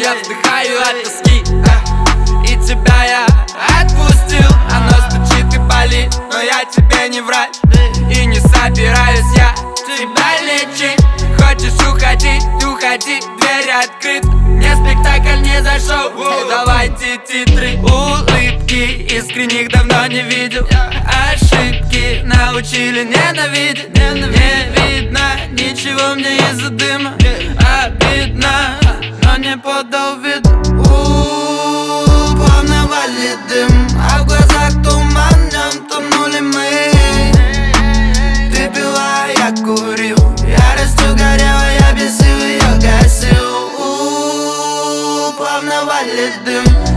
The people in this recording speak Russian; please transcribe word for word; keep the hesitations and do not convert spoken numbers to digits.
я вздыхаю от тоски. И тебя я отпустил, оно стучит и болит, но я тебе не врач. И не собираюсь я тебя лечить. Хочешь уходить, уходи, дверь открыта. Мне спектакль не зашел, давайте титры. Улыбки искренних давно не видел. Ошибки научили ненавидеть. Не видно ничего мне из-за дыма. Обидно, но не подал вид. У-у-у, плавно валит дым, а в глазах туман, в нем тонули мы. Ты пила, я курил, яростью горела, я бесил ее, гасил. У-у-у, плавно валит дым.